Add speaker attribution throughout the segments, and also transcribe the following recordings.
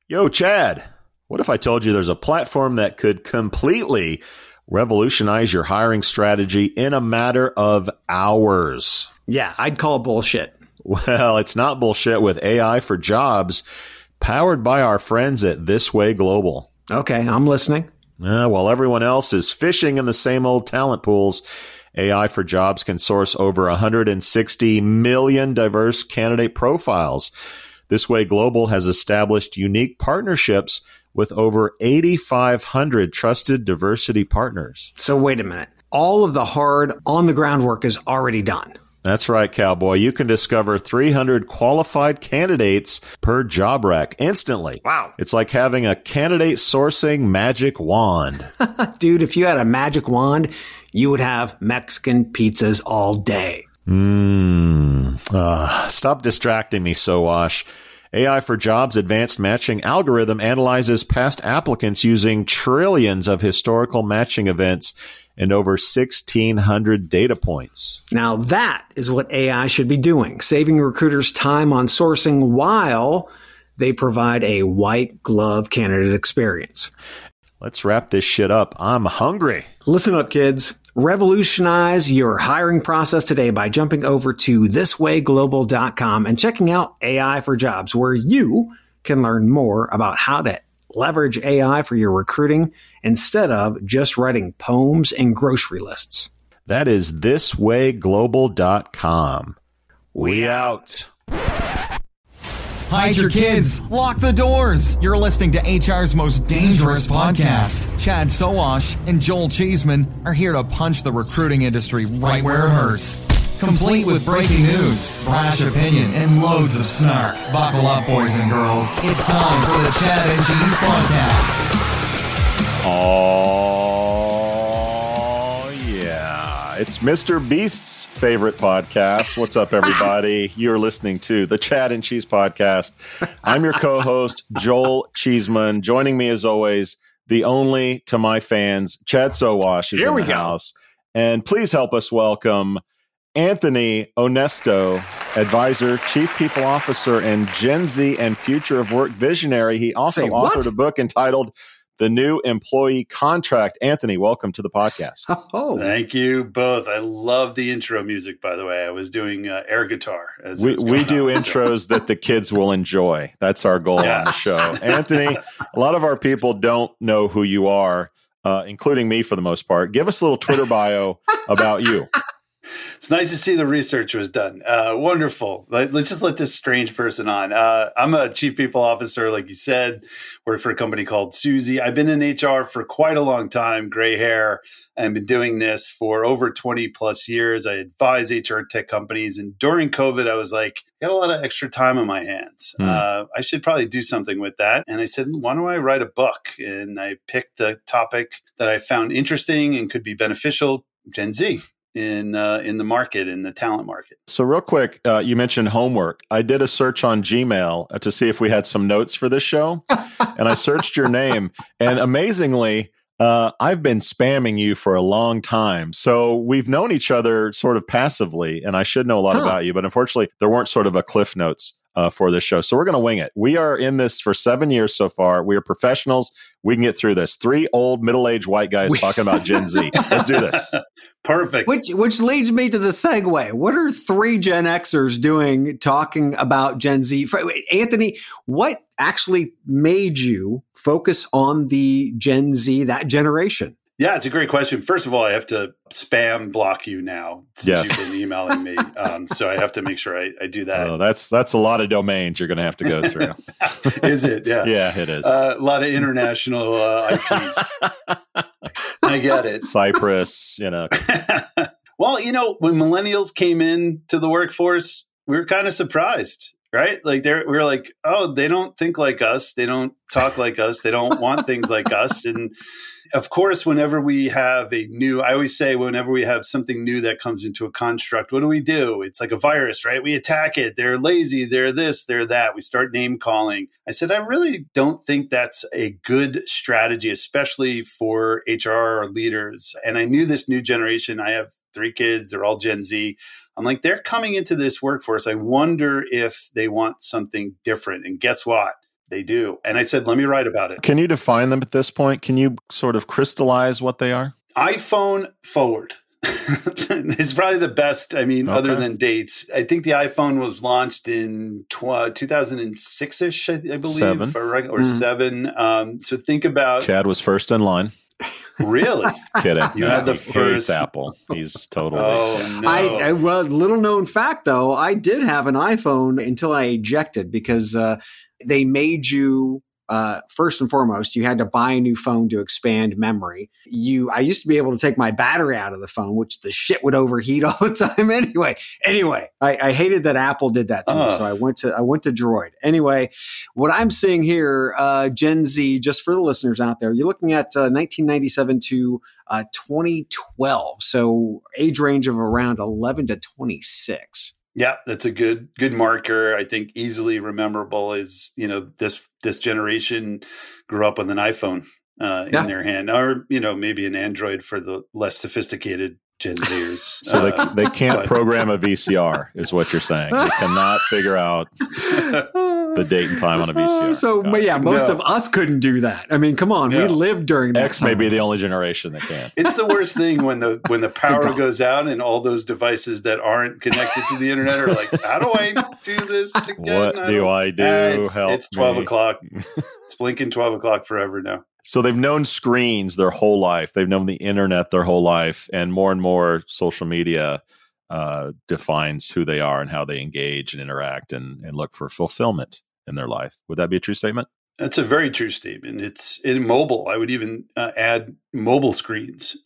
Speaker 1: Yo, Chad, what if I told you there's a platform that could completely revolutionize your hiring strategy in a matter of hours?
Speaker 2: Yeah, I'd call bullshit.
Speaker 1: Well, it's not bullshit with AI for Jobs, powered by our friends at This Way Global.
Speaker 2: Okay, I'm listening.
Speaker 1: While everyone else is fishing in the same old talent pools, AI for Jobs can source over 160 million diverse candidate profiles. This Way Global has established unique partnerships with over 8,500 trusted diversity partners.
Speaker 2: So wait a minute. All of the hard on-the-ground work is already done.
Speaker 1: That's right, cowboy. You can discover 300 qualified candidates per job rec instantly.
Speaker 2: Wow.
Speaker 1: It's like having a candidate sourcing magic wand.
Speaker 2: Dude, if you had a magic wand, you would have Mexican pizzas all day.
Speaker 1: Stop distracting me, Sowash. AI for Jobs advanced matching algorithm analyzes past applicants using trillions of historical matching events and over 1,600 data points.
Speaker 2: Now that is what AI should be doing, saving recruiters time on sourcing while they provide a white glove candidate experience.
Speaker 1: Let's wrap this shit up. I'm hungry.
Speaker 2: Listen up, kids. Revolutionize your hiring process today by jumping over to thiswayglobal.com and checking out AI for Jobs, where you can learn more about how to leverage AI for your recruiting instead of just writing poems and grocery lists.
Speaker 1: That is thiswayglobal.com. We out.
Speaker 3: Hide your kids. Lock the doors. You're listening to HR's most dangerous podcast. Chad Sowash and Joel Cheeseman are here to punch the recruiting industry right where it hurts. Complete with breaking news, brash opinion, and loads of snark. Buckle up, boys and girls. It's time for the Chad and Cheese Podcast.
Speaker 1: Oh, yeah. It's Mr. Beast's favorite podcast. What's up, everybody? You're listening to the Chad and Cheese Podcast. I'm your co-host, Joel Cheeseman. Joining me, as always, the only to my fans, Chad Sowash is in the house. And please help us welcome Anthony Onesto, advisor, chief people officer, and Gen Z and future of work visionary. He also authored a book entitled The New Employee Contract. Anthony, welcome to the podcast.
Speaker 4: Oh, thank you both. I love the intro music, by the way. I was doing air guitar.
Speaker 1: We do intros that the kids will enjoy. That's our goal on the show. Anthony, a lot of our people don't know who you are, including me for the most part. Give us a little Twitter bio about you.
Speaker 4: It's nice to see the research was done. Wonderful. Let's just let this strange person on. I'm a chief people officer, like you said, work for a company called Suzy. I've been in HR for quite a long time, gray hair, and been doing this for over 20 plus years. I advise HR tech companies. And during COVID, I was like, I got a lot of extra time on my hands. I should probably do something with that. And I said, why don't I write a book? And I picked the topic that I found interesting and could be beneficial, Gen Z. In the market, in the talent market.
Speaker 1: So real quick, you mentioned homework. I did a search on Gmail to see if we had some notes for this show, and I searched your name. And amazingly, I've been spamming you for a long time. So we've known each other sort of passively, and I should know a lot about you. But unfortunately, there weren't sort of a Cliff Notes for this show. So we're going to wing it. We are in this for 7 years so far. We are professionals. We can get through this. 3 old middle-aged white guys talking about Gen Z. Let's do this.
Speaker 4: Perfect.
Speaker 2: Which leads me to the segue. What are 3 Gen Xers doing talking about Gen Z? Anthony, what actually made you focus on the Gen Z, that generation?
Speaker 4: Yeah, it's a great question. First of all, I have to spam block you now since you've been emailing me. So I have to make sure I do that.
Speaker 1: Oh, that's a lot of domains you're going to have to go through.
Speaker 4: Is it? Yeah.
Speaker 1: Yeah, it is.
Speaker 4: A lot of international IPs. I get it.
Speaker 1: Cyprus,
Speaker 4: Well, when millennials came into the workforce, we were kind of surprised. Right? Like we were like, oh, they don't think like us. They don't talk like us. They don't want things like us. And of course, whenever we have I always say, whenever we have something new that comes into a construct, what do? It's like a virus, right? We attack it. They're lazy. They're this, they're that. We start name calling. I said, I really don't think that's a good strategy, especially for HR leaders. And I knew this new generation. I have 3 kids. They're all Gen Z. I'm like, they're coming into this workforce. I wonder if they want something different. And guess what? They do. And I said, let me write about it.
Speaker 1: Can you define them at this point? Can you sort of crystallize what they are?
Speaker 4: iPhone forward. It's probably the best. I mean, other than dates, I think the iPhone was launched in 2006-ish, I believe,
Speaker 1: 7.
Speaker 4: or 7. So think about
Speaker 1: Chad was first in line.
Speaker 4: Really?
Speaker 1: Kidding.
Speaker 4: You had the
Speaker 1: He
Speaker 4: first
Speaker 1: hates Apple. He's totally.
Speaker 4: Oh no!
Speaker 2: Well, little known fact though, I did have an iPhone until I ejected because they made you. First and foremost, you had to buy a new phone to expand memory. I used to be able to take my battery out of the phone, which the shit would overheat all the time. Anyway, I hated that Apple did that to me, so I went to Droid. Anyway, what I'm seeing here, Gen Z, just for the listeners out there, you're looking at 1997 to 2012, so age range of around 11 to 26.
Speaker 4: Yeah, that's a good marker. I think easily rememberable is, this generation grew up with an iPhone in their hand, or, maybe an Android for the less sophisticated Gen Zers.
Speaker 1: So they can't program a VCR is what you're saying. You cannot figure out the date and time on a VCR.
Speaker 2: Most of us couldn't do that. I mean, come on, we lived during that
Speaker 1: X
Speaker 2: time.
Speaker 1: may be the only generation that can.
Speaker 4: It's the worst thing when the power goes out and all those devices that aren't connected to the internet are like, how do I do this again?
Speaker 1: What do I do?
Speaker 4: It's 12 o'clock. It's blinking 12 o'clock forever now.
Speaker 1: So they've known screens their whole life. They've known the internet their whole life. And more social media defines who they are and how they engage and interact and look for fulfillment in their life. Would that be a true statement?
Speaker 4: That's a very true statement. It's in mobile. I would even add mobile screens.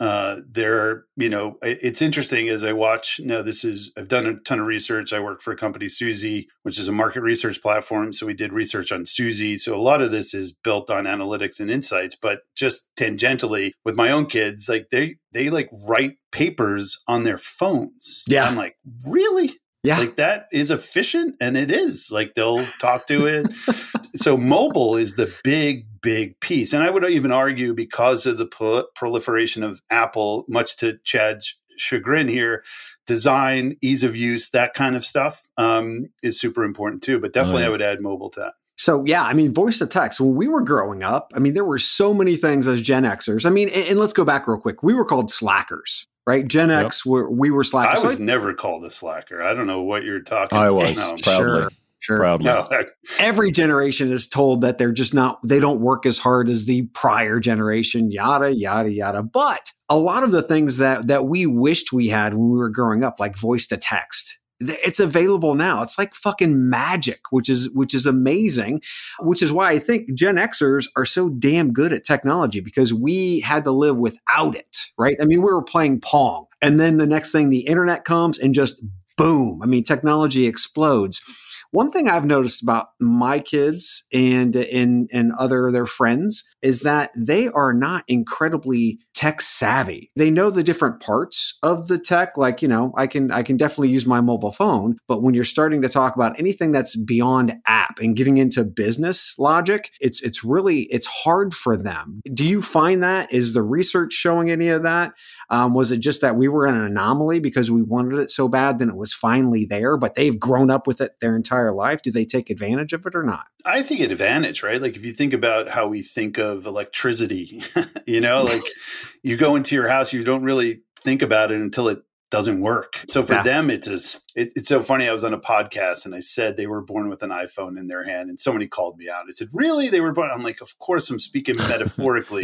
Speaker 4: It's interesting as I watch. I've done a ton of research. I work for a company, Suzy, which is a market research platform. So we did research on Suzy. So a lot of this is built on analytics and insights, but just tangentially with my own kids, like they write papers on their phones.
Speaker 2: Yeah.
Speaker 4: I'm like, really?
Speaker 2: Yeah.
Speaker 4: Like that is efficient, and it is. Like they'll talk to it. So mobile is the big piece. And I would even argue because of the proliferation of Apple, much to Chad's chagrin here, design, ease of use, that kind of stuff is super important too. But definitely I would add mobile to that.
Speaker 2: So, yeah, I mean, voice to text, when we were growing up, I mean, there were so many things as Gen Xers. I mean, and let's go back real quick. We were called slackers, right? Gen X, we were slackers.
Speaker 4: I was never called a slacker. I don't know what you're talking about.
Speaker 1: I was, proudly.
Speaker 2: Sure.
Speaker 1: Proudly.
Speaker 4: No,
Speaker 2: every generation is told that they're just they don't work as hard as the prior generation, yada, yada, yada. But a lot of the things that we wished we had when we were growing up, like voice to text, it's available now. It's like fucking magic, which is amazing, which is why I think Gen Xers are so damn good at technology, because we had to live without it, right? I mean, we were playing Pong, and then the next thing, the internet comes and just boom. I mean, technology explodes. One thing I've noticed about my kids and their friends is that they are not incredibly tech savvy. They know the different parts of the tech. Like, I can definitely use my mobile phone, but when you're starting to talk about anything that's beyond app and getting into business logic, it's hard for them. Do you find that? Is the research showing any of that? Was it just that we were an anomaly because we wanted it so bad, then it was finally there, but they've grown up with it their entire life? Do they take advantage of it or not?
Speaker 4: I think advantage, right? Like if you think about how we think of electricity, like you go into your house, you don't really think about it until it doesn't work. So for them, it's so funny. I was on a podcast and I said they were born with an iPhone in their hand, and somebody called me out. I said, really? They were born? I'm like, of course I'm speaking metaphorically,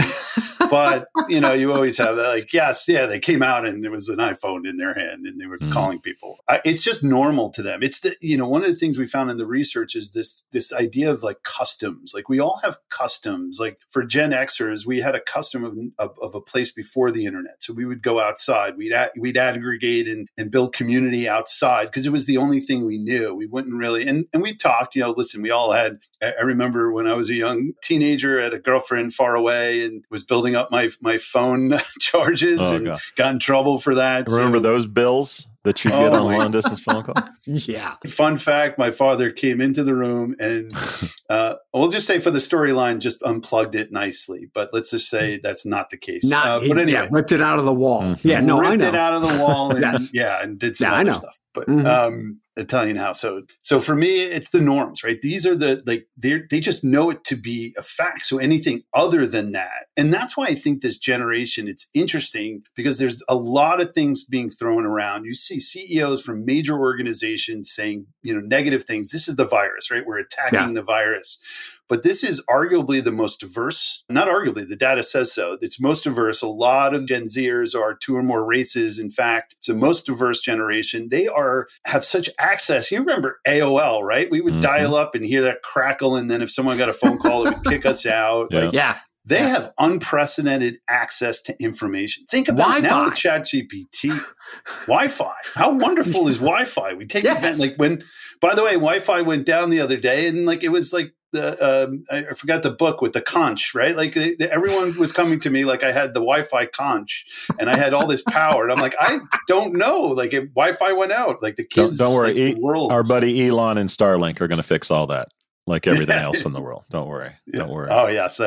Speaker 4: but you always have that, like, yes, yeah, they came out and there was an iPhone in their hand and they were calling people. It's just normal to them. It's one of the things we found in the research is this idea of like customs. Like we all have customs. Like for Gen Xers, we had a custom of a place before the internet. So we would go outside, we'd aggregate and build community outside because it was the only thing we knew. We wouldn't really, and we talked, listen, we all had, I remember when I was a young teenager, I had a girlfriend far away and was building up my phone charges got in trouble for that.
Speaker 1: Remember those bills that you get on long distance phone call?
Speaker 2: Yeah.
Speaker 4: Fun fact, my father came into the room and we'll just say for the storyline, just unplugged it nicely. But let's just say that's not the case. But anyway,
Speaker 2: ripped it out of the wall.
Speaker 1: Mm-hmm.
Speaker 2: Yeah, no,
Speaker 4: ripped
Speaker 2: I know.
Speaker 4: it out of the wall and
Speaker 2: Yes.
Speaker 4: and did some other stuff. But Italian household. So for me, it's the norms, right? These are they just know it to be a fact. So anything other than that. And that's why I think this generation, it's interesting because there's a lot of things being thrown around. You see CEOs from major organizations saying, negative things. This is the virus, right? We're attacking the virus. But this is arguably the most diverse, not arguably, the data says so. It's most diverse. A lot of Gen Zers are 2 or more races. In fact, it's the most diverse generation. They have such access. You remember AOL, right? We would dial up and hear that crackle. And then if someone got a phone call, it would kick us out. They have unprecedented access to information. Think about
Speaker 2: Wi-Fi.
Speaker 4: Now with ChatGPT. Wi-Fi. How wonderful is Wi-Fi? We take event by the way, Wi-Fi went down the other day and it was like I forgot the book with the conch, right? Like everyone was coming to me like I had the Wi-Fi conch and I had all this power. And I'm like, I don't know. Like if Wi-Fi went out, like the kids.
Speaker 1: Don't worry.
Speaker 4: The
Speaker 1: our buddy Elon and Starlink are going to fix all that. Like everything else in the world. Don't worry. Don't worry.
Speaker 4: Oh, yes.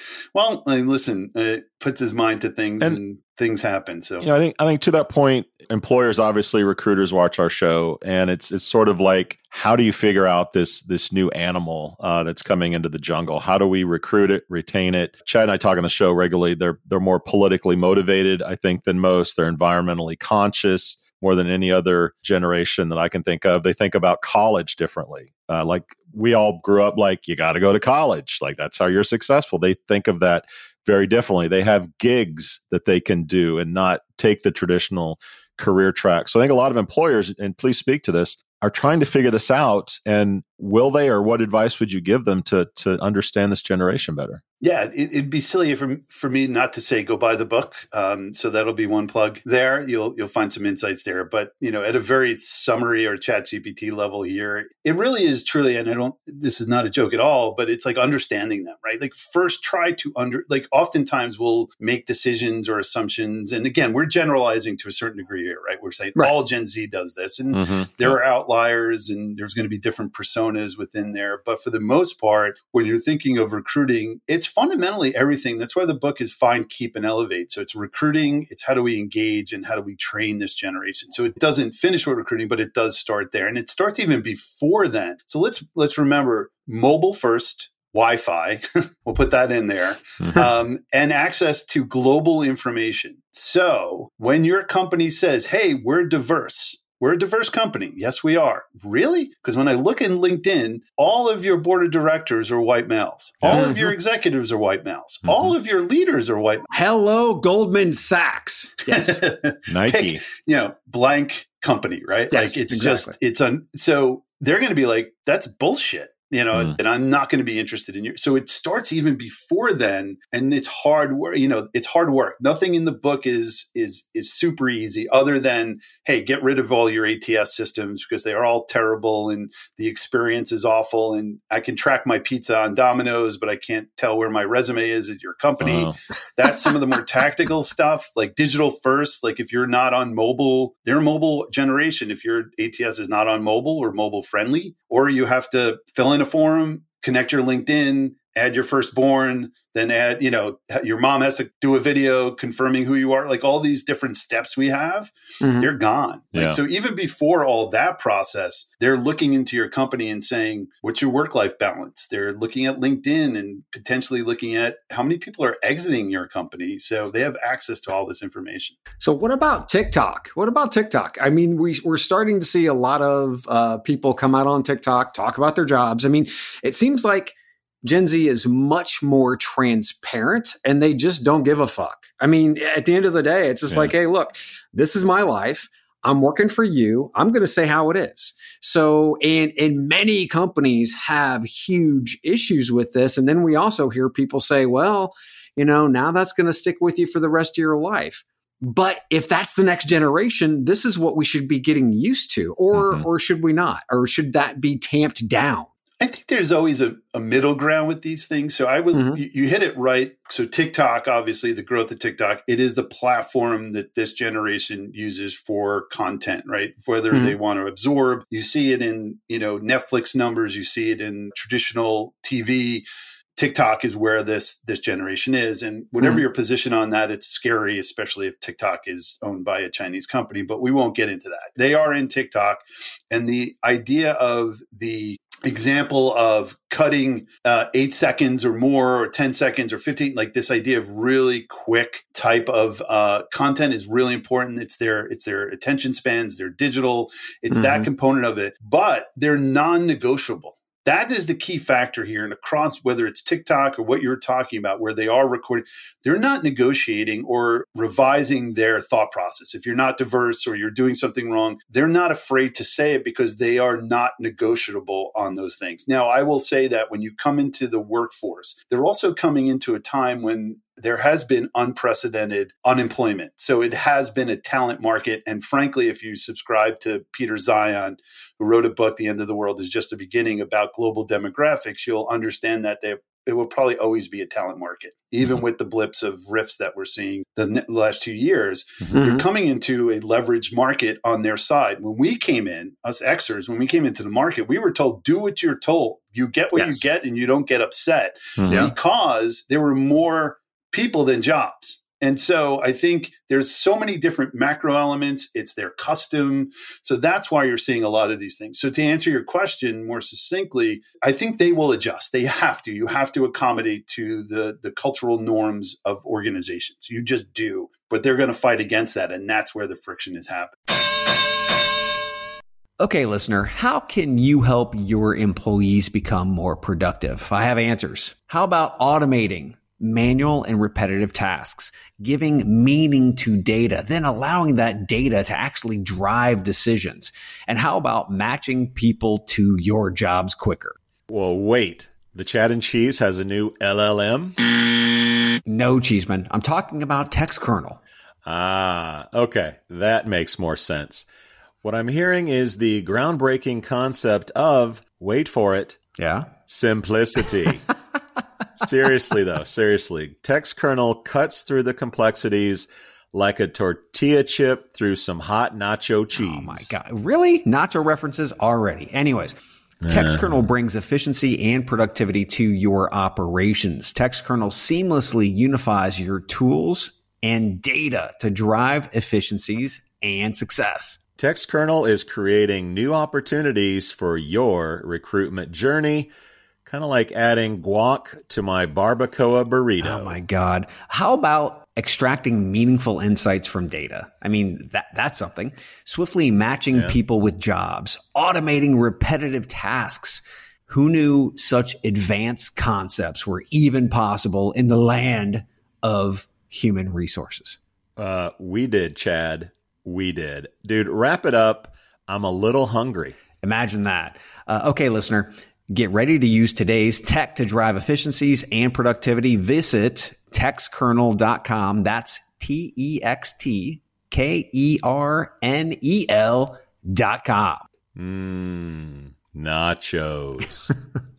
Speaker 4: Listen, it puts his mind to things and things happen. So
Speaker 1: I think to that point, employers, obviously recruiters watch our show, and it's sort of like, how do you figure out this new animal that's coming into the jungle? How do we recruit it, retain it? Chad and I talk on the show regularly. They're more politically motivated, I think, than most. They're environmentally conscious more than any other generation that I can think of. They think about college differently. Like we all grew up like, you got to go to college. Like that's how you're successful. They think of that very differently. They have gigs that they can do and not take the traditional career track. So I think a lot of employers, and please speak to this, are trying to figure this out. And will they, or what advice would you give them to understand this generation better?
Speaker 4: Yeah, it'd be silly for me not to say go buy the book. So that'll be one plug there. You'll find some insights there. But at a very summary or ChatGPT level here, it really is truly, and this is not a joke at all, but it's like understanding them, right? Like first try to oftentimes we'll make decisions or assumptions. And again, we're generalizing to a certain degree here, right? We're saying all Gen Z does this, and there are outliers, and there's going to be different personas within there. But for the most part, when you're thinking of recruiting, it's fundamentally everything. That's why the book is Find, Keep, and Elevate. So it's recruiting, it's how do we engage, and how do we train this generation. So it doesn't finish with recruiting, but it does start there. And it starts even before then. So let's remember mobile first, Wi-Fi, we'll put that in there, and access to global information. So when your company says, hey, we're a diverse company. Yes, we are. Really? Because when I look in LinkedIn, all of your board of directors are white males. All of your executives are white males. All of your leaders are white males.
Speaker 2: Hello, Goldman Sachs. Yes.
Speaker 1: Nike.
Speaker 4: Blank company, right?
Speaker 2: Yes,
Speaker 4: like it's
Speaker 2: exactly.
Speaker 4: So they're going to be like, that's bullshit. And I'm not going to be interested in you. So it starts even before then, and it's hard work. It's hard work. Nothing in the book is super easy, other than, hey, get rid of all your ATS systems because they are all terrible and the experience is awful. And I can track my pizza on Domino's, but I can't tell where my resume is at your company. That's some of the more tactical stuff, like digital first. Like if you're not on mobile, they're a mobile generation. If your ATS is not on mobile or mobile friendly, or you have to fill in a form, connect your LinkedIn, add your firstborn, then add, your mom has to do a video confirming who you are. Like all these different steps we have, they're gone. So even before all that process, they're looking into your company and saying, what's your work-life balance? They're looking at LinkedIn and potentially looking at how many people are exiting your company. So they have access to all this information.
Speaker 2: So what about TikTok? I mean, we're starting to see a lot of people come out on TikTok, talk about their jobs. I mean, it seems like Gen Z is much more transparent and they just don't give a fuck. I mean, at the end of the day, it's just like, hey, look, this is my life. I'm working for you. I'm going to say how it is. So, and many companies have huge issues with this. And then we also hear people say, well, now that's going to stick with you for the rest of your life. But if that's the next generation, this is what we should be getting used to, or should we not? Or should that be tamped down?
Speaker 4: I think there's always a middle ground with these things. So you hit it right. So TikTok, obviously the growth of TikTok, it is the platform that this generation uses for content, right? Whether they want to absorb, you see it in, Netflix numbers, you see it in traditional TV. TikTok is where this generation is. And whatever your position on that, it's scary, especially if TikTok is owned by a Chinese company, but we won't get into that. They are in TikTok. And the idea of the example of cutting 8 seconds or more, or 10 seconds or 15, like this idea of really quick type of content is really important. It's their attention spans, they're digital. It's that component of it, but they're non-negotiable. That is the key factor here. And across, whether it's TikTok or what you're talking about, where they are recording, they're not negotiating or revising their thought process. If you're not diverse or you're doing something wrong, they're not afraid to say it because they are not negotiable on those things. Now, I will say that when you come into the workforce, they're also coming into a time when there has been unprecedented unemployment. So it has been a talent market. And frankly, if you subscribe to Peter Zion, who wrote a book, The End of the World is Just a Beginning, about global demographics, you'll understand that it will probably always be a talent market. Even with the blips of rifts that we're seeing the last 2 years, they're coming into a leveraged market on their side. When we came in, us Xers, when we came into the market, we were told, do what you're told. You get what you get and you don't get upset because there were more people than jobs. And so I think there's so many different macro elements. It's their custom. So that's why you're seeing a lot of these things. So to answer your question more succinctly, I think they will adjust. They have to. You have to accommodate to the cultural norms of organizations. You just do. But they're going to fight against that. And that's where the friction is happening.
Speaker 2: Okay, listener, how can you help your employees become more productive? I have answers. How about automating manual and repetitive tasks, giving meaning to data, then allowing that data to actually drive decisions? And how about matching people to your jobs quicker?
Speaker 1: Well, wait. The Chad and Cheese has a new LLM?
Speaker 2: No, Cheeseman. I'm talking about TextKernel.
Speaker 1: Ah, okay. That makes more sense. What I'm hearing is the groundbreaking concept of, wait for it, simplicity. Seriously, though, TextKernel cuts through the complexities like a tortilla chip through some hot nacho cheese.
Speaker 2: Oh, my God. Really? Nacho references already. Anyways, TextKernel brings efficiency and productivity to your operations. TextKernel seamlessly unifies your tools and data to drive efficiencies and success.
Speaker 1: TextKernel is creating new opportunities for your recruitment journey. Kind of like adding guac to my barbacoa burrito.
Speaker 2: Oh, my God. How about extracting meaningful insights from data? I mean, that's something. Swiftly matching people with jobs, automating repetitive tasks. Who knew such advanced concepts were even possible in the land of human resources?
Speaker 1: We did, Chad. We did. Dude, wrap it up. I'm a little hungry.
Speaker 2: Imagine that. Okay, listener. Get ready to use today's tech to drive efficiencies and productivity. Visit textkernel.com. That's TextKernel.com.
Speaker 1: Nachos.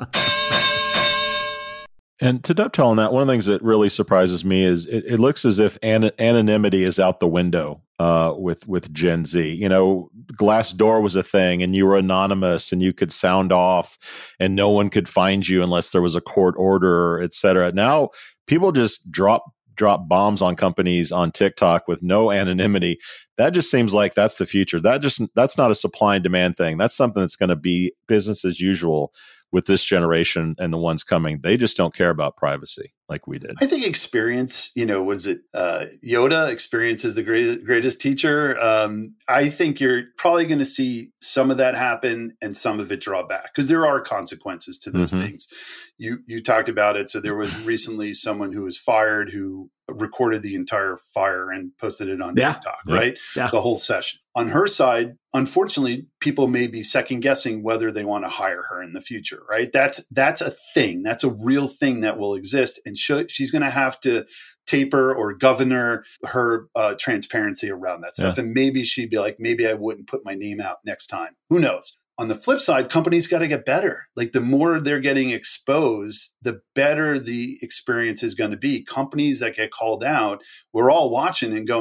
Speaker 1: And to dovetail on that, one of the things that really surprises me is it looks as if anonymity is out the window with Gen Z. You know, Glassdoor was a thing, and you were anonymous, and you could sound off, and no one could find you unless there was a court order, et cetera. Now, people just drop bombs on companies on TikTok with no anonymity. That just seems like that's the future. That's not a supply and demand thing. That's something that's going to be business as usual with this generation and the ones coming. They just don't care about privacy like we did.
Speaker 4: I think experience, was it Yoda? Experience is the greatest teacher. I think you're probably going to see some of that happen and some of it draw back because there are consequences to those things. You talked about it. So there was recently someone who was fired who recorded the entire fire and posted it on TikTok, right? Yeah. The whole session. On her side, unfortunately, people may be second guessing whether they want to hire her in the future, right? That's a thing. That's a real thing that will exist. And she's going to have to taper or governor her transparency around that stuff. And maybe she'd be like, maybe I wouldn't put my name out next time. Who knows? On the flip side, companies got to get better. Like the more they're getting exposed, the better the experience is going to be. Companies that get called out, we're all watching and going,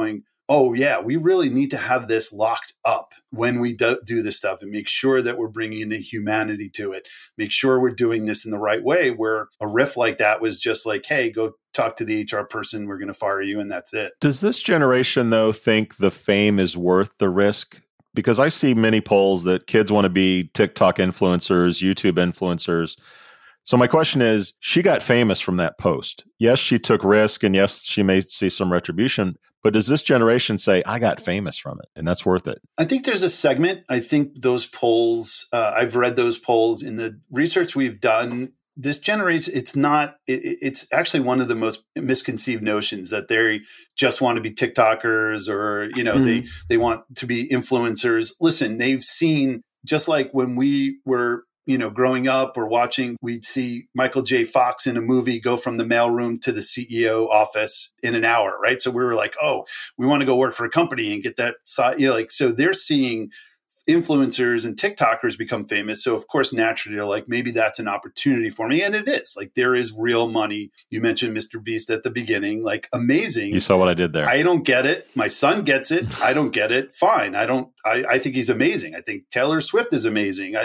Speaker 4: oh yeah, we really need to have this locked up when we do this stuff and make sure that we're bringing in the humanity to it, make sure we're doing this in the right way, where a riff like that was just like, hey, go talk to the HR person, we're going to fire you, and that's it.
Speaker 1: Does this generation, though, think the fame is worth the risk? Because I see many polls that kids want to be TikTok influencers, YouTube influencers. So my question is, she got famous from that post. Yes, she took risk, and yes, she may see some retribution. But does this generation say, I got famous from it, and that's worth it?
Speaker 4: I think there's a segment. I think those polls, I've read those polls in the research we've done. This generation, it's actually one of the most misconceived notions that they just want to be TikTokers or, they want to be influencers. Listen, they've seen, just like when we were, growing up or watching, we'd see Michael J. Fox in a movie go from the mailroom to the CEO office in an hour, right? So we were like, oh, we want to go work for a company and get that side, so they're seeing influencers and TikTokers become famous. So of course, naturally, they're like, maybe that's an opportunity for me. And it is. Like, there is real money. You mentioned Mr. Beast at the beginning, like, amazing.
Speaker 1: You saw what I did there.
Speaker 4: I don't get it. My son gets it. I don't get it. Fine. I think he's amazing. I think Taylor Swift is amazing.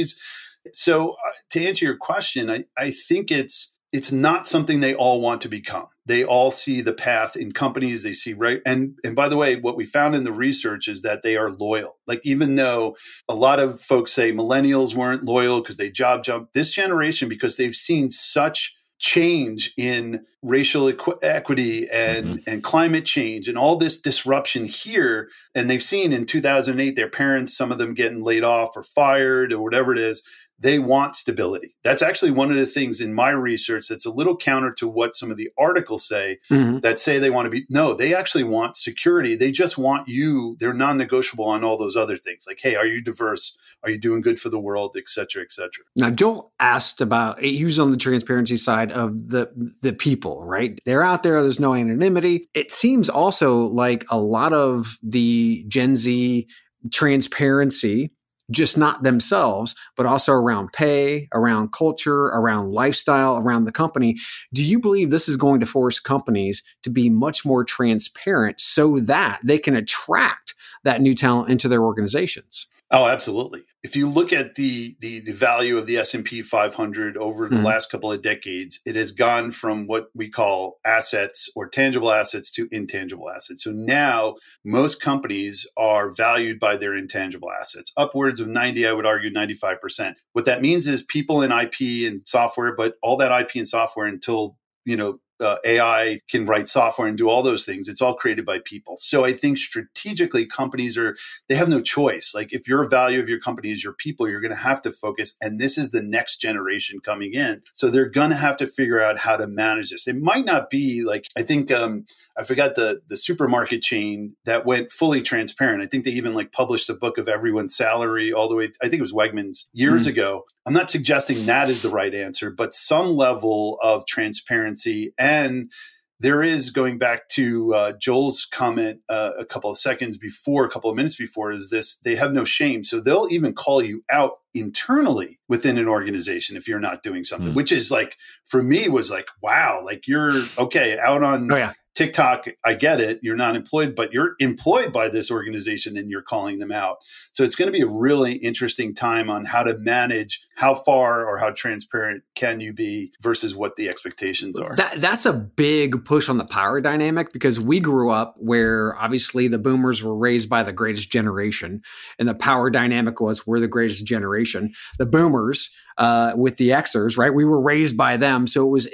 Speaker 4: So to answer your question, I think it's not something they all want to become. They all see the path in companies. They see, right. And by the way, what we found in the research is that they are loyal. Like, even though a lot of folks say millennials weren't loyal because they job jumped, this generation, because they've seen such change in racial equity and climate change and all this disruption here. And they've seen in 2008, their parents, some of them getting laid off or fired or whatever it is. They want stability. That's actually one of the things in my research that's a little counter to what some of the articles say, that say they want to be. No, they actually want security. They just want you. They're non-negotiable on all those other things. Like, hey, are you diverse? Are you doing good for the world, et cetera, et cetera?
Speaker 2: Now, Joel asked about, he was on the transparency side of the people, right? They're out there. There's no anonymity. It seems also like a lot of the Gen Z transparency, just not themselves, but also around pay, around culture, around lifestyle, around the company. Do you believe this is going to force companies to be much more transparent so that they can attract that new talent into their organizations?
Speaker 4: Oh, absolutely. If you look at the value of the S&P 500 over the last couple of decades, it has gone from what we call assets or tangible assets to intangible assets. So now most companies are valued by their intangible assets, upwards of 90, I would argue 95%. What that means is people in IP and software, but all that IP and software until, AI can write software and do all those things. It's all created by people. So I think strategically companies they have no choice. Like, if your value of your company is your people, you're going to have to focus. And this is the next generation coming in. So they're going to have to figure out how to manage this. It might not be like, I think, I forgot the supermarket chain that went fully transparent. I think they even published a book of everyone's salary all the way. I think it was Wegmans years ago. I'm not suggesting that is the right answer, but some level of transparency. And there is, going back to Joel's comment a couple of minutes before, is this: they have no shame. So they'll even call you out internally within an organization if you're not doing something, which is for me was wow, you're okay out on TikTok. I get it. You're not employed, but you're employed by this organization and you're calling them out. So it's going to be a really interesting time on how to manage how far or how transparent can you be versus what the expectations are.
Speaker 2: That's a big push on the power dynamic, because we grew up where obviously the boomers were raised by the greatest generation, and the power dynamic was we're the greatest generation. The boomers with the Xers, right? We were raised by them. So it was,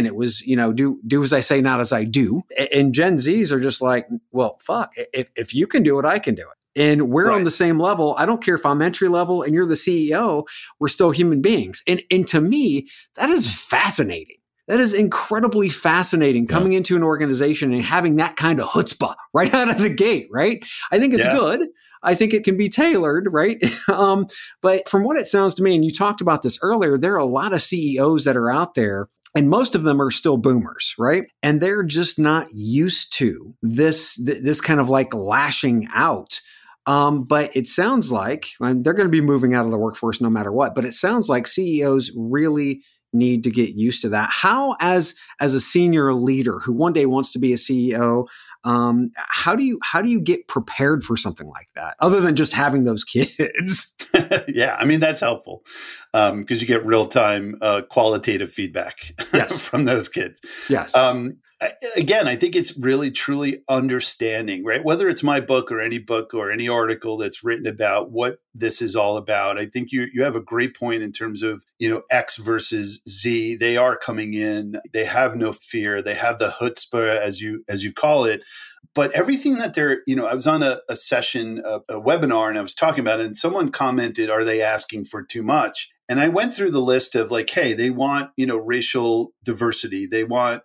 Speaker 2: do as I say, not as I do. And Gen Zs are just like, well, fuck, if you can do it, I can do it. And we're on the same level. I don't care if I'm entry level and you're the CEO, we're still human beings. And to me, that is fascinating. That is incredibly fascinating, coming into an organization and having that kind of chutzpah right out of the gate, right? I think it's good. I think it can be tailored, right? But from what it sounds to me, and you talked about this earlier, there are a lot of CEOs that are out there, and most of them are still boomers, right? And they're just not used to this kind of lashing out. But it sounds like they're going to be moving out of the workforce no matter what. But it sounds like CEOs really need to get used to that. How, as a senior leader who one day wants to be a CEO, how do you get prepared for something like that, other than just having those kids?
Speaker 4: Yeah, I mean, that's helpful because you get real time qualitative feedback from those kids.
Speaker 2: Yes.
Speaker 4: Again, I think it's really truly understanding, right? Whether it's my book or any article that's written about what this is all about. I think you have a great point in terms of, X versus Z. They are coming in. They have no fear. They have the chutzpah, as you call it. But everything that they're, I was on a session, a webinar, and I was talking about it, and someone commented, are they asking for too much? And I went through the list of like, hey, they want, racial diversity. They want,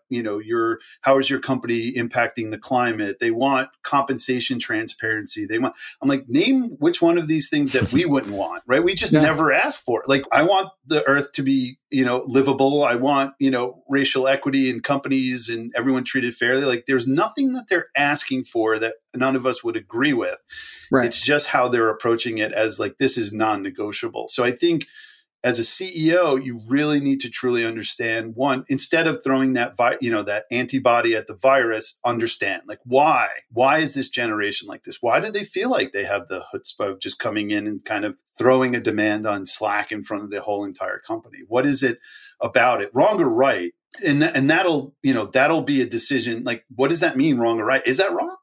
Speaker 4: how is your company impacting the climate? They want compensation transparency. I'm like, name which one of these things that we wouldn't want, right? We just never asked for it. Like, I want the earth to be, livable. I want, racial equity in companies and everyone treated fairly. Like, there's nothing that they're asking for that none of us would agree with. Right. It's just how they're approaching it as like, this is non-negotiable. So I think, as a CEO, you really need to truly understand, one, instead of throwing that that antibody at the virus, understand like why is this generation like this? Why do they feel like they have the chutzpah of just coming in and kind of throwing a demand on Slack in front of the whole entire company? What is it about it, wrong or right? And that'll be a decision. Like, what does that mean, wrong or right? Is that wrong?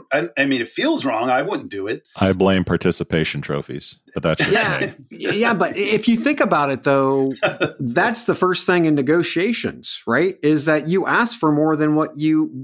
Speaker 4: I mean, it feels wrong. I wouldn't do it.
Speaker 1: I blame participation trophies, but that's just
Speaker 2: yeah. But if you think about it, though, that's the first thing in negotiations, right? Is that you ask for more than what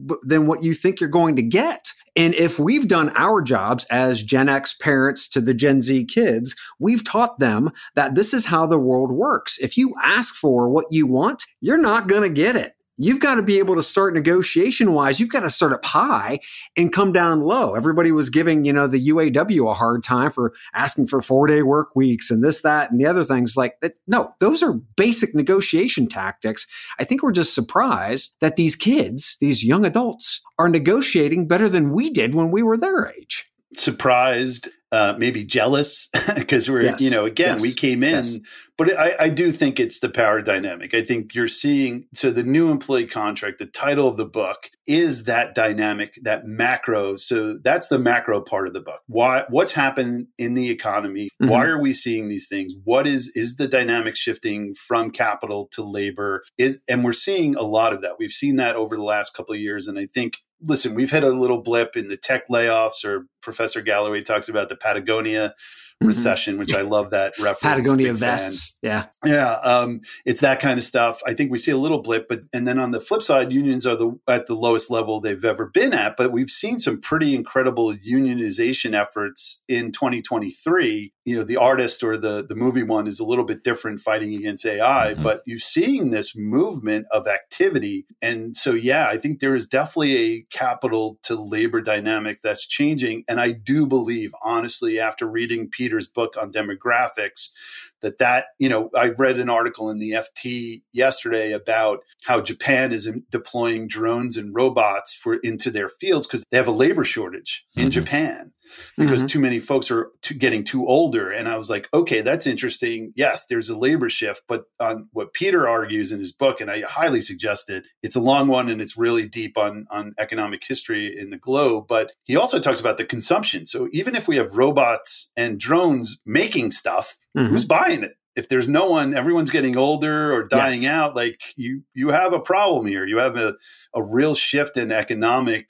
Speaker 2: you think you're going to get. And if we've done our jobs as Gen X parents to the Gen Z kids, we've taught them that this is how the world works. If you ask for what you want, you're not going to get it. You've got to be able to start negotiation-wise. You've got to start up high and come down low. Everybody was giving, the UAW a hard time for asking for 4-day work weeks and this, that, and the other things like that. No, those are basic negotiation tactics. I think we're just surprised that these kids, these young adults, are negotiating better than we did when we were their age.
Speaker 4: Surprised, maybe jealous, because we're, we came in, but I do think it's the power dynamic. I think you're seeing, so the new employee contract, the title of the book is that dynamic, that macro. So that's the macro part of the book. What's happened in the economy? Mm-hmm. Why are we seeing these things? What is the dynamic shifting from capital to labor? And we're seeing a lot of that. We've seen that over the last couple of years. And I think, listen, we've hit a little blip in the tech layoffs, or Professor Galloway talks about the Patagonia recession, which I love that reference.
Speaker 2: Patagonia vests. Yeah.
Speaker 4: Yeah. It's that kind of stuff. I think we see a little blip, and then on the flip side, unions are at the lowest level they've ever been at, but we've seen some pretty incredible unionization efforts in 2023. The artist or the movie one is a little bit different, fighting against AI, but you're seeing this movement of activity. And so, I think there is definitely a capital to labor dynamic that's changing. And I do believe, honestly, after reading Peter's book on demographics, that I read an article in the FT yesterday about how Japan is deploying drones and robots into their fields because they have a labor shortage in Japan because too many folks are getting too older. And I was like, okay, that's interesting. Yes, there's a labor shift, but on what Peter argues in his book, and I highly suggest it, it's a long one and it's really deep on economic history in the globe, but he also talks about the consumption. So even if we have robots and drones making stuff, who's buying it? If there's no one, everyone's getting older or dying out, like you have a problem here. You have a real shift in economic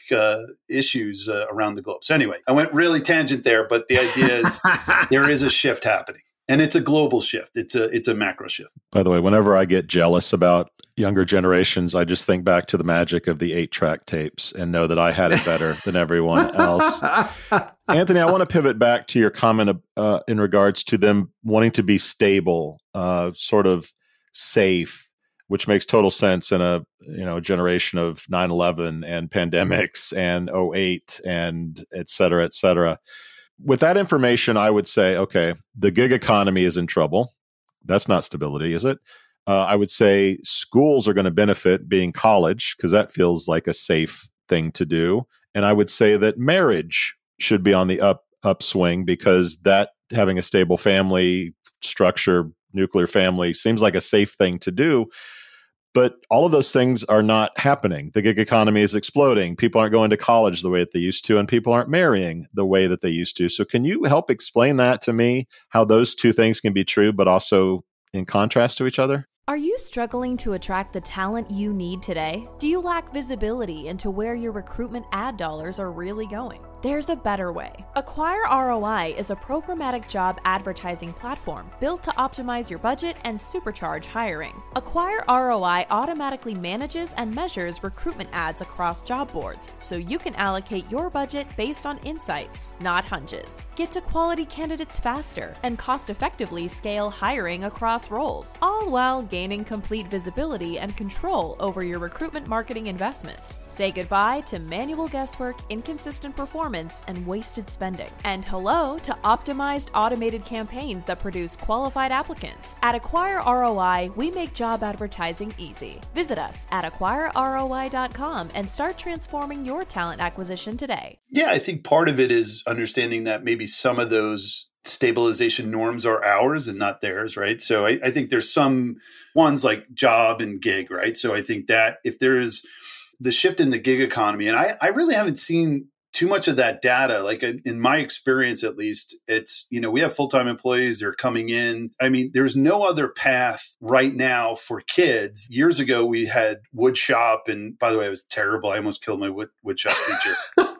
Speaker 4: issues around the globe. So anyway, I went really tangent there, but the idea is there is a shift happening. And it's a global shift. It's a macro shift.
Speaker 1: By the way, whenever I get jealous about younger generations, I just think back to the magic of the 8-track tapes and know that I had it better than everyone else. Anthony, I want to pivot back to your comment in regards to them wanting to be stable, sort of safe, which makes total sense in a generation of 9/11 and pandemics and 08 and et cetera, et cetera. With that information, I would say, okay, the gig economy is in trouble. That's not stability, is it? I would say schools are going to benefit being college because that feels like a safe thing to do. And I would say that marriage should be on the upswing because that having a stable family structure nuclear family seems like a safe thing to do. But all of those things are not happening. The gig economy is exploding. People aren't going to college the way that they used to, and people aren't marrying the way that they used to. So can you help explain that to me, how those two things can be true, but also in contrast to each other?
Speaker 5: Are you struggling to attract the talent you need today? Do you lack visibility into where your recruitment ad dollars are really going? There's a better way. Acquire ROI is a programmatic job advertising platform built to optimize your budget and supercharge hiring. Acquire ROI automatically manages and measures recruitment ads across job boards, so you can allocate your budget based on insights, not hunches. Get to quality candidates faster and cost-effectively scale hiring across roles, all while gaining complete visibility and control over your recruitment marketing investments. Say goodbye to manual guesswork, inconsistent performance, and wasted spending. And hello to optimized automated campaigns that produce qualified applicants. At Acquire ROI, we make job advertising easy. Visit us at acquireroi.com and start transforming your talent acquisition today.
Speaker 4: Yeah, I think part of it is understanding that maybe some of those stabilization norms are ours and not theirs, right? So I think there's some ones like job and gig, right? So I think that if there is the shift in the gig economy, and I really haven't seen too much of that data, like in my experience, at least, it's, we have full-time employees, they're coming in. I mean, there's no other path right now for kids. Years ago, we had wood shop. And by the way, it was terrible. I almost killed my wood shop teacher.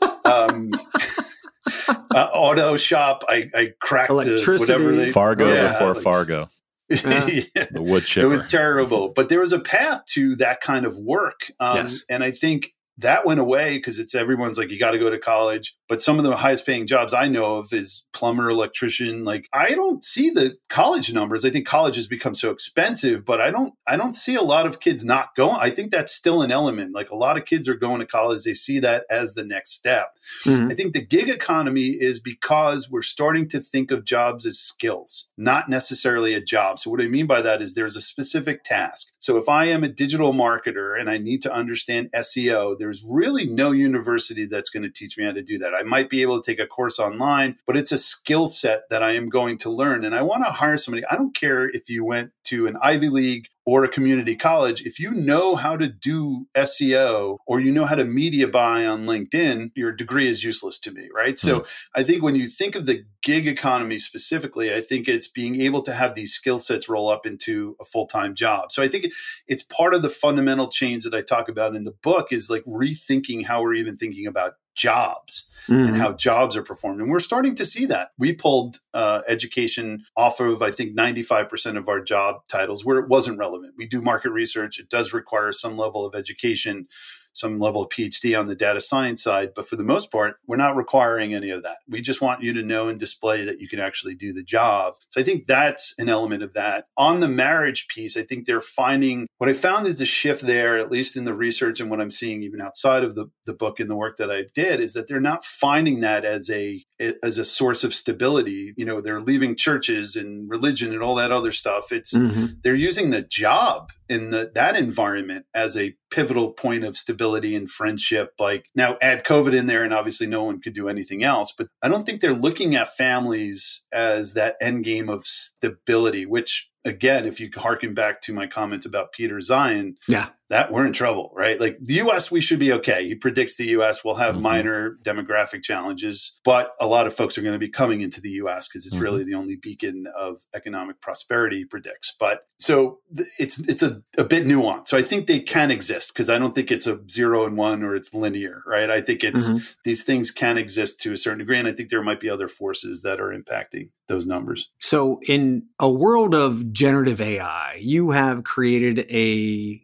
Speaker 4: Auto shop. I cracked whatever they
Speaker 1: Fargo before Fargo.
Speaker 4: Yeah.
Speaker 1: The wood chipper.
Speaker 4: It was terrible. But there was a path to that kind of work.
Speaker 2: Yes.
Speaker 4: And I think that went away because everyone's like, you got to go to college. But some of the highest paying jobs I know of is plumber, electrician. Like, I don't see the college numbers. I think college has become so expensive, but I don't see a lot of kids not going. I think that's still an element. Like, a lot of kids are going to college. They see that as the next step. Mm-hmm. I think the gig economy is because we're starting to think of jobs as skills, not necessarily a job. So what I mean by that is there's a specific task. So if I am a digital marketer and I need to understand SEO, there's really no university that's going to teach me how to do that. I might be able to take a course online, but it's a skill set that I am going to learn. And I want to hire somebody. I don't care if you went to an Ivy League or a community college. If you know how to do SEO or you know how to media buy on LinkedIn, your degree is useless to me, right? So I think when you think of the gig economy specifically, I think it's being able to have these skill sets roll up into a full-time job. So I think it's part of the fundamental change that I talk about in the book is like rethinking how we're even thinking about jobs and how jobs are performed. And we're starting to see that. We pulled education off of, I think, 95% of our job titles where it wasn't relevant. We do market research. It does require some level of education, some level of PhD on the data science side. But for the most part, we're not requiring any of that. We just want you to know and display that you can actually do the job. So I think that's an element of that. On the marriage piece, I think they're finding, what I found is the shift there, at least in the research and what I'm seeing even outside of the book and the work that I did, is that they're not finding that as a source of stability. They're leaving churches and religion and all that other stuff. It's they're using the job in that environment as a pivotal point of stability and friendship. Like, now add COVID in there and obviously no one could do anything else, but I don't think they're looking at families as that end game of stability, which, again, if you harken back to my comments about Peter Zeihan, that we're in trouble, right? Like, the U.S., we should be okay. He predicts the U.S. will have minor demographic challenges, but a lot of folks are going to be coming into the U.S. because it's really the only beacon of economic prosperity, he predicts. But so it's a bit nuanced. So I think they can exist because I don't think it's a 0 and 1 or it's linear, right? I think it's these things can exist to a certain degree, and I think there might be other forces that are impacting those numbers.
Speaker 2: So in a world of generative AI, you have created a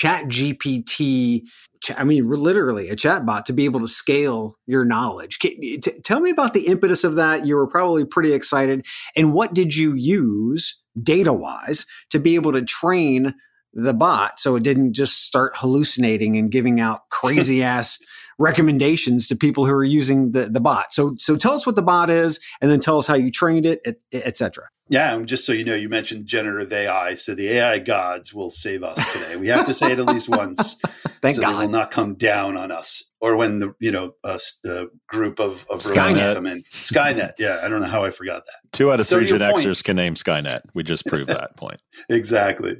Speaker 2: ChatGPT, literally a chatbot to be able to scale your knowledge. Tell me about the impetus of that. You were probably pretty excited. And what did you use data-wise to be able to train the bot so it didn't just start hallucinating and giving out crazy-ass recommendations to people who are using the bot. So tell us what the bot is, and then tell us how you trained it, et cetera.
Speaker 4: Yeah, and just so you know, you mentioned generative AI. So the AI gods will save us today. We have to say it at least once.
Speaker 2: Thank God.
Speaker 4: They will not come down on us. Or when the group of
Speaker 2: Skynet
Speaker 4: come in. Skynet. Yeah, I don't know how I forgot that.
Speaker 1: 2 out of 3 Gen Xers can name Skynet. We just proved that point.
Speaker 4: Exactly.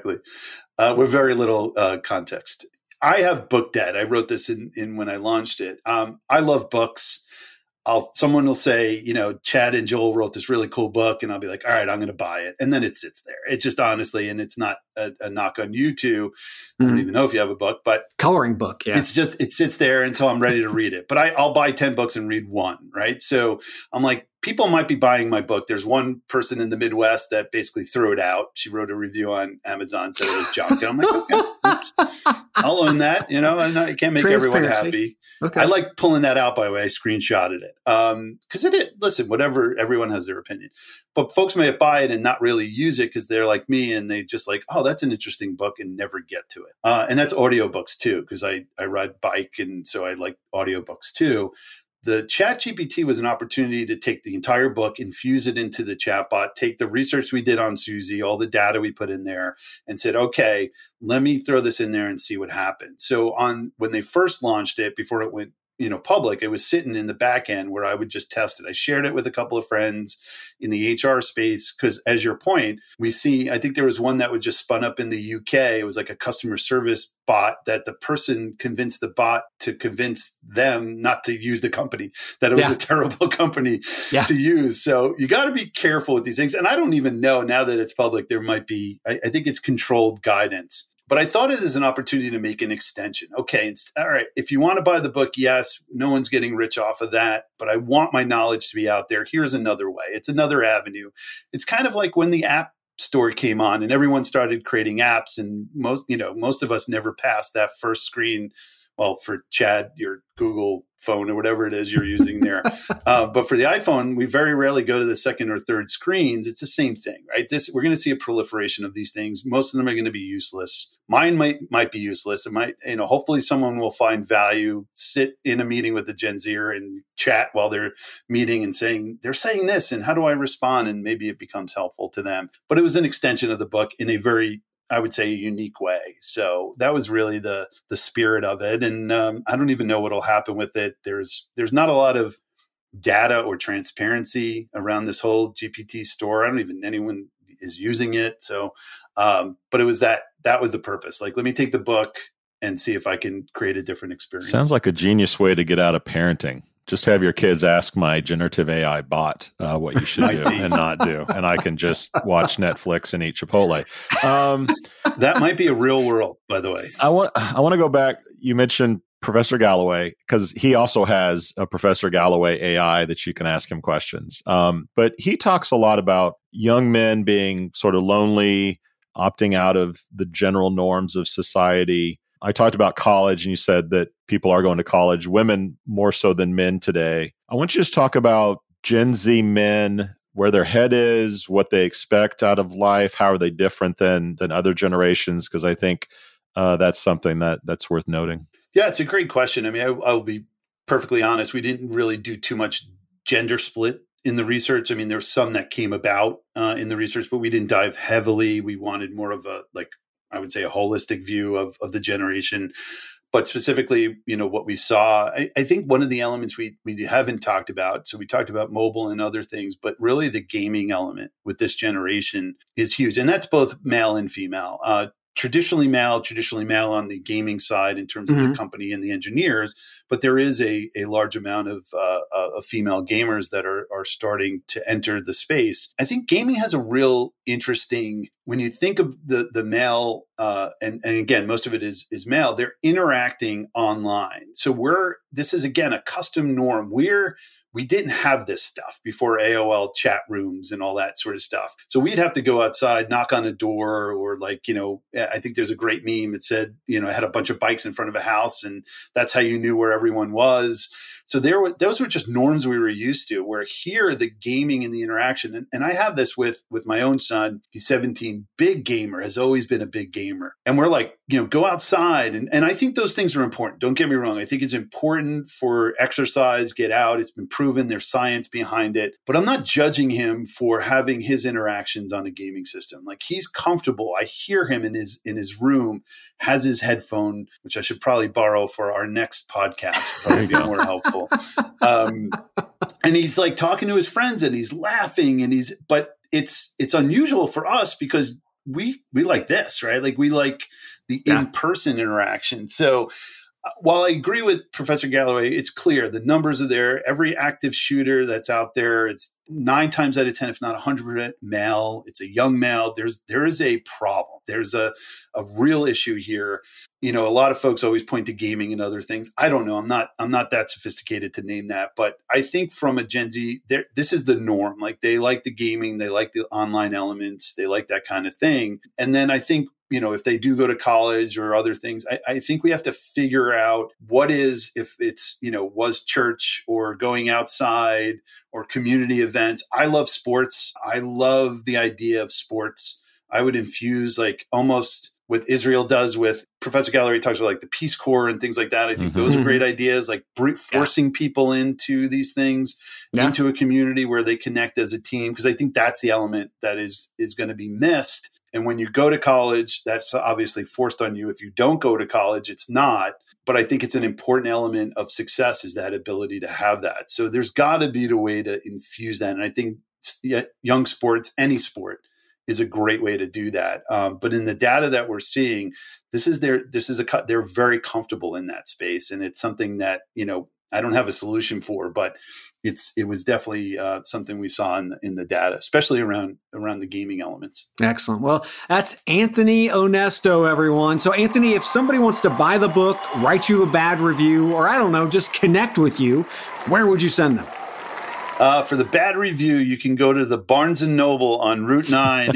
Speaker 4: With very little context. I have book debt. I wrote this in when I launched it. I love books. Someone will say, Chad and Joel wrote this really cool book, and I'll be like, all right, I'm going to buy it. And then it sits there. It just honestly, and it's not a knock on you two. I don't even know if you have a book, but
Speaker 2: coloring book. Yeah.
Speaker 4: It's just, it sits there until I'm ready to read it. But I'll buy 10 books and read one. Right. So I'm like, people might be buying my book. There's one person in the Midwest that basically threw it out. She wrote a review on Amazon, said it was junk. And I'm like, okay, I'll own that. I can't make everyone happy.
Speaker 2: Okay.
Speaker 4: I like pulling that out, by the way. I screenshotted it. Because listen, whatever, everyone has their opinion. But folks may buy it and not really use it because they're like me and they just like, oh, that's an interesting book, and never get to it. And that's audiobooks too, because I ride bike, and so I like audiobooks too. The ChatGPT was an opportunity to take the entire book, infuse it into the chatbot, take the research we did on Susie, all the data we put in there, and said, okay, let me throw this in there and see what happens. So when they first launched it, before it went public, it was sitting in the back end where I would just test it. I shared it with a couple of friends in the HR space because, as your point, we see, I think there was one that would just spun up in the UK. It was like a customer service bot that the person convinced the bot to convince them not to use the company, that it was a terrible company to use. So you got to be careful with these things. And I don't even know, now that it's public, there might be, I think it's controlled guidance. But I thought it as an opportunity to make an extension. Okay, all right, if you want to buy the book, yes, no one's getting rich off of that, but I want my knowledge to be out there. Here's another way. It's another avenue. It's kind of like when the App Store came on and everyone started creating apps, and most of us never passed that first screen. Well, for Chad, your Google phone or whatever it is you're using there. But for the iPhone, we very rarely go to the second or third screens. It's the same thing, right? We're going to see a proliferation of these things. Most of them are going to be useless. Mine might be useless. It might, hopefully someone will find value, sit in a meeting with the Gen Zer and chat while they're meeting and saying, they're saying this, and how do I respond? And maybe it becomes helpful to them. But it was an extension of the book in a very, I would say, a unique way. So that was really the spirit of it. And I don't even know what will happen with it. There's not a lot of data or transparency around this whole GPT store. I don't even, anyone is using it. So, but it was that was the purpose. Like, let me take the book and see if I can create a different experience.
Speaker 1: Sounds like a genius way to get out of parenting. Just have your kids ask my generative AI bot what you should do and not do. And I can just watch Netflix and eat Chipotle.
Speaker 4: That might be a real world, by the way.
Speaker 1: I want to go back. You mentioned Professor Galloway, because he also has a Professor Galloway AI that you can ask him questions. But he talks a lot about young men being sort of lonely, opting out of the general norms of society. I talked about college, and you said that people are going to college, women more so than men today. I want you to just talk about Gen Z men, where their head is, what they expect out of life, how are they different than other generations? Because I think that's something that's worth noting.
Speaker 4: Yeah, it's a great question. I mean, I'll be perfectly honest. We didn't really do too much gender split in the research. I mean, there's some that came about in the research, but we didn't dive heavily. We wanted more of I would say, a holistic view of the generation. But specifically, what we saw, I think one of the elements we haven't talked about, so we talked about mobile and other things, but really the gaming element with this generation is huge. And that's both male and female. Traditionally male on the gaming side in terms of the company and the engineers, but there is a large amount of female gamers that are starting to enter the space. I think gaming has a real interesting, when you think of the male, and again, most of it is male, they're interacting online. So this is again a custom norm. we didn't have this stuff before AOL chat rooms and all that sort of stuff. So we'd have to go outside, knock on a door, or like, I think there's a great meme. It said, it had a bunch of bikes in front of a house, and that's how you knew where everyone was. So those were just norms we were used to, where here the gaming and the interaction, and I have this with my own son, he's 17, big gamer, has always been a big gamer. And we're like, go outside. And I think those things are important. Don't get me wrong. I think it's important for exercise, get out. It's been proven, there's science behind it. But I'm not judging him for having his interactions on a gaming system. Like, he's comfortable. I hear him in his room, has his headphone, which I should probably borrow for our next podcast. Probably be more helpful. And he's like talking to his friends and he's laughing but it's unusual for us because we like this, right? Like, we like the in-person interaction. So while I agree with Professor Galloway, it's clear the numbers are there. Every active shooter that's out there, it's 9 times out of 10, if not 100% male. It's a young male. There is a problem. There's a real issue here. A lot of folks always point to gaming and other things. I don't know. I'm not that sophisticated to name that, but I think from a Gen Z, this is the norm. Like, they like the gaming, they like the online elements, they like that kind of thing. And then I think, if they do go to college or other things, I think we have to figure out what is, if it's, was church or going outside or community events. I love sports. I love the idea of sports. I would infuse, like, almost what Israel does with Professor Galloway talks about, like, the Peace Corps and things like that. I think those are great ideas, like forcing people into these things, into a community where they connect as a team. Because I think that's the element that is going to be missed. And when you go to college, that's obviously forced on you. If you don't go to college, it's not. But I think it's an important element of success, is that ability to have that. So there's got to be a way to infuse that. And I think young sports, any sport, is a great way to do that. But in the data that we're seeing, they're very comfortable in that space. And it's something that, I don't have a solution for, but it was definitely something we saw in the data, especially around the gaming elements.
Speaker 2: Excellent. Well, that's Anthony Onesto, everyone. So, Anthony, if somebody wants to buy the book, write you a bad review, or I don't know, just connect with you, where would you send them?
Speaker 4: For the bad review, you can go to the Barnes & Noble on Route 9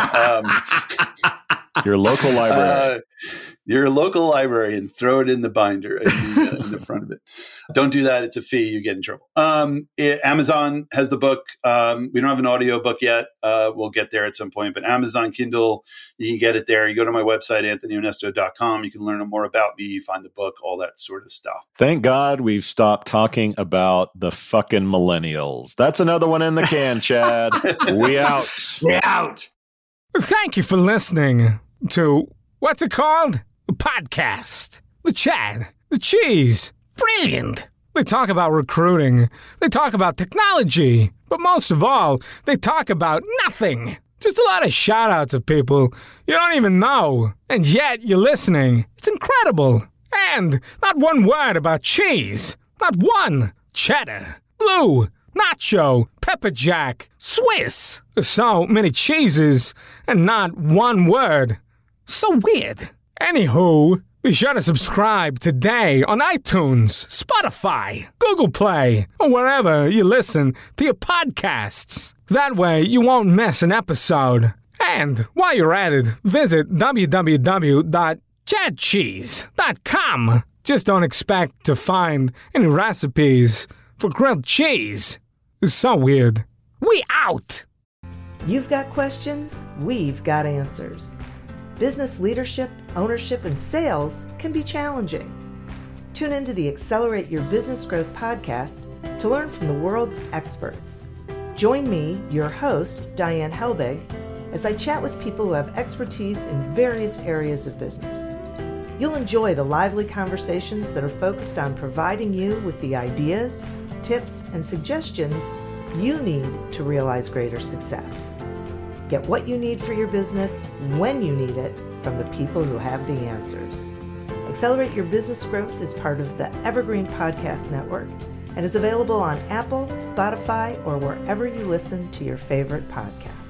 Speaker 1: your local library.
Speaker 4: Your local library, and throw it in the binder in the front of it. Don't do that. It's a fee. You get in trouble. Amazon has the book. We don't have an audio book yet. We'll get there at some point. But Amazon Kindle, you can get it there. You go to my website, anthonyonesto.com. You can learn more about me, find the book, all that sort of stuff.
Speaker 1: Thank God we've stopped talking about the fucking millennials. That's another one in the can, Chad. We out.
Speaker 2: We out.
Speaker 6: Thank you for listening to, what's it called? A podcast. The Chad. The Cheese. Brilliant. They talk about recruiting. They talk about technology. But most of all, they talk about nothing. Just a lot of shout-outs of people you don't even know. And yet you're listening. It's incredible. And not one word about cheese. Not one. Cheddar. Blue. Nacho, pepper jack, Swiss. So many cheeses and not one word. So weird. Anywho, be sure to subscribe today on iTunes, Spotify, Google Play, or wherever you listen to your podcasts. That way you won't miss an episode. And while you're at it, visit www.chadcheese.com. Just don't expect to find any recipes for grilled cheese. It's so weird. We out!
Speaker 7: You've got questions, we've got answers. Business leadership, ownership, and sales can be challenging. Tune into the Accelerate Your Business Growth podcast to learn from the world's experts. Join me, your host, Diane Helbig, as I chat with people who have expertise in various areas of business. You'll enjoy the lively conversations that are focused on providing you with the ideas, tips, and suggestions you need to realize greater success. Get what you need for your business when you need it from the people who have the answers. Accelerate Your Business Growth is part of the Evergreen Podcast Network and is available on Apple, Spotify, or wherever you listen to your favorite podcast.